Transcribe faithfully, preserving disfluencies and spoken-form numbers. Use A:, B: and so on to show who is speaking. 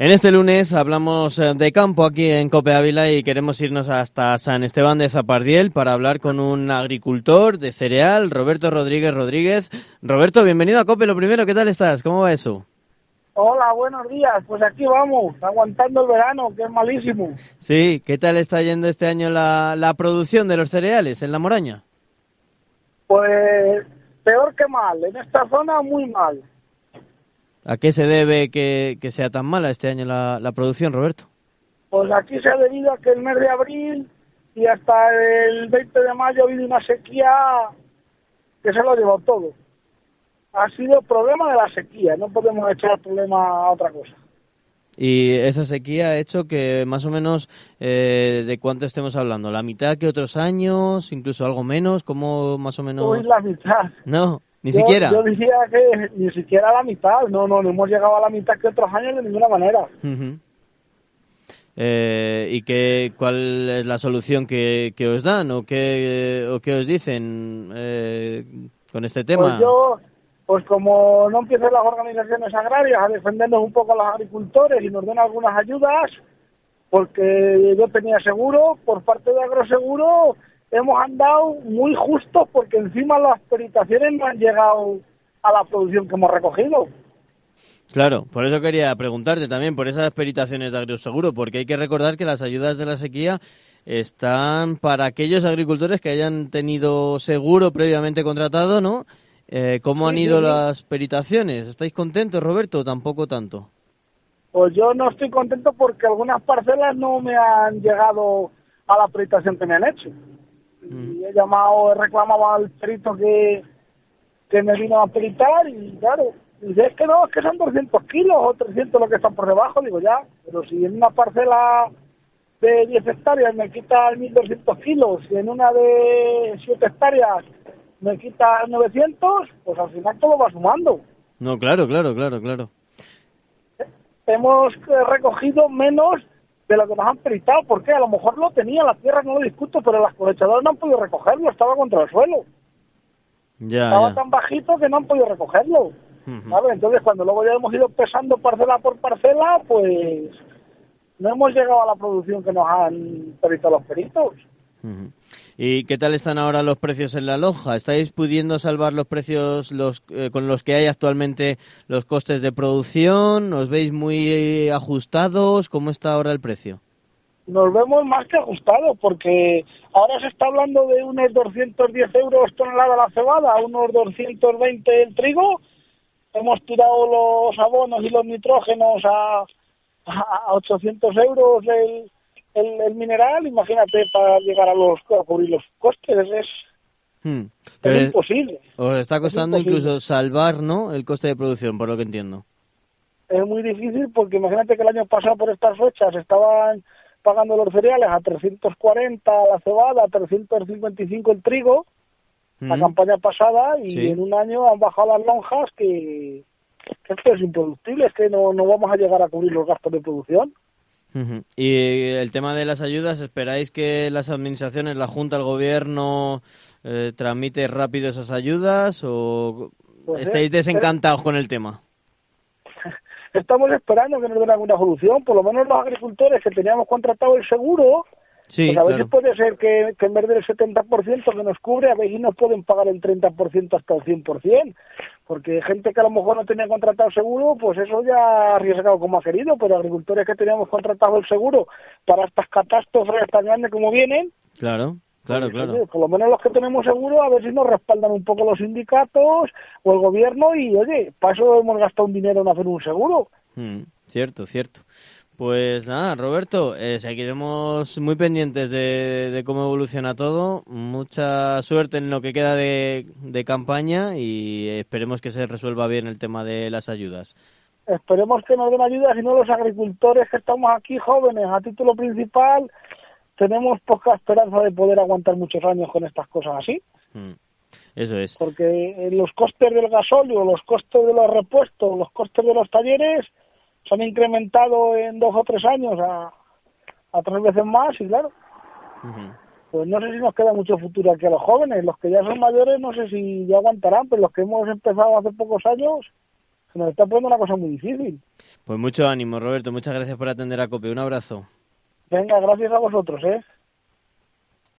A: En este lunes hablamos de campo aquí en COPE Ávila y queremos irnos hasta San Esteban de Zapardiel para hablar con un agricultor de cereal, Roberto Rodríguez Rodríguez. Roberto, bienvenido a COPE. Lo primero, ¿qué tal estás? ¿Cómo va eso?
B: Hola, buenos días. Pues aquí vamos, aguantando el verano, que es malísimo.
A: Sí, ¿qué tal está yendo este año la, la producción de los cereales en La Moraña?
B: Pues peor que mal, en esta zona muy mal.
A: ¿A qué se debe que, que sea tan mala este año la, la producción, Roberto?
B: Pues aquí se ha debido a que el mes de abril y hasta el veinte de mayo ha habido una sequía que se lo ha llevado todo. Ha sido el problema de la sequía, no podemos echar el problema a otra cosa.
A: Y esa sequía ha hecho que más o menos, eh, ¿de cuánto estemos hablando? ¿La mitad que otros años? ¿Incluso algo menos? ¿Cómo más o menos?
B: Uy, la mitad.
A: No, ni
B: yo,
A: siquiera.
B: Yo diría que ni siquiera la mitad, no, no, no hemos llegado a la mitad que otros años de ninguna manera.
A: Uh-huh. Eh, ¿Y qué, cuál es la solución que, que os dan o qué, o qué os dicen eh, con este tema?
B: Pues yo, pues como no empiezan las organizaciones agrarias a defendernos un poco a los agricultores y nos den algunas ayudas, porque yo tenía seguro, por parte de Agroseguro hemos andado muy justos porque encima las peritaciones no han llegado a la producción que hemos recogido.
A: Claro, por eso quería preguntarte también, por esas peritaciones de Agroseguro, porque hay que recordar que las ayudas de la sequía están para aquellos agricultores que hayan tenido seguro previamente contratado, ¿no? Eh, ¿Cómo han
B: Sí,
A: ido
B: sí, sí.
A: las peritaciones? ¿Estáis contentos, Roberto, o tampoco tanto?
B: Pues yo no estoy contento porque algunas parcelas no me han llegado a la peritación que me han hecho.
A: Mm.
B: Y he llamado, he reclamado al perito que, que me vino a peritar y claro, dice, es que no, es que son doscientos kilos o trescientos lo que están por debajo. Digo, ya, pero si en una parcela de diez hectáreas me quita mil doscientos kilos y en una de siete hectáreas me quita novecientos, pues al final todo va sumando.
A: No, claro, claro, claro, claro.
B: Hemos recogido menos de lo que nos han peritado, porque a lo mejor lo tenía, la tierra no lo discuto, pero las cosechadoras no han podido recogerlo, estaba contra el suelo.
A: Ya,
B: Estaba
A: ya.
B: tan bajito que no han podido recogerlo.
A: Ujú.
B: ¿Sabes? Entonces, cuando luego ya hemos ido pesando parcela por parcela, pues no hemos llegado a la producción que nos han peritado los peritos.
A: Ujú. ¿Y qué tal están ahora los precios en la lonja? ¿Estáis pudiendo salvar los precios los eh, con los que hay actualmente los costes de producción? ¿Os veis muy ajustados? ¿Cómo está ahora el precio?
B: Nos vemos más que ajustados, porque ahora se está hablando de unos doscientos diez euros tonelada la cebada, unos doscientos veinte el trigo. Hemos tirado los abonos y los nitrógenos a, a ochocientos euros el, el, el mineral. Imagínate, para llegar a los a cubrir los costes, es,
A: Hmm.
B: es
A: Que
B: imposible.
A: os está
B: Es
A: costando
B: imposible.
A: incluso salvar, ¿no?, el coste de producción, por lo que entiendo.
B: Es muy difícil porque imagínate que el año pasado por estas fechas estaban pagando los cereales a trescientos cuarenta la cebada, a trescientos cincuenta y cinco el trigo, la
A: Mm.
B: campaña pasada, y
A: Sí.
B: en un año han bajado las lonjas que, que esto es improductible, es que no, no vamos a llegar a cubrir los gastos de producción.
A: Ujú. Y el tema de las ayudas, ¿esperáis que las administraciones, la Junta, el Gobierno, eh, tramite rápido esas ayudas o
B: Pues,
A: estáis
B: eh,
A: desencantados con el tema?
B: Estamos esperando que nos den alguna solución, por lo menos los agricultores que teníamos contratado el seguro,
A: Sí,
B: pues a ver
A: claro.
B: si puede ser que, que en vez del setenta por ciento que nos cubre, a ver si nos pueden pagar el treinta por ciento hasta el cien por ciento, porque gente que a lo mejor no tenía contratado seguro, pues eso ya ha arriesgado como ha querido, pero agricultores que teníamos contratado el seguro para estas catástrofes tan grandes como vienen,
A: Claro, claro,
B: pues,
A: claro.
B: oye, por lo menos los que tenemos seguro, a ver si nos respaldan un poco los sindicatos o el gobierno y, oye, para eso hemos gastado un dinero en hacer un seguro.
A: Mm, cierto, cierto. Pues nada, Roberto, eh, seguiremos muy pendientes de, de cómo evoluciona todo. Mucha suerte en lo que queda de, de campaña y esperemos que se resuelva bien el tema de las ayudas.
B: Esperemos que nos den ayuda, si no los agricultores que estamos aquí jóvenes a título principal tenemos poca esperanza de poder aguantar muchos años con estas cosas así.
A: Mm, eso es.
B: Porque los costes del gasóleo, los costes de los repuestos, los costes de los talleres se han incrementado en dos o tres años a, a tres veces más y claro,
A: Uh-huh.
B: pues no sé si nos queda mucho futuro aquí a los jóvenes. Los que ya son mayores no sé si ya aguantarán, pero los que hemos empezado hace pocos años, Se nos está poniendo una cosa muy difícil.
A: Pues mucho ánimo, Roberto. Muchas gracias por atender a COPE. Un abrazo.
B: Venga, gracias a vosotros, ¿eh?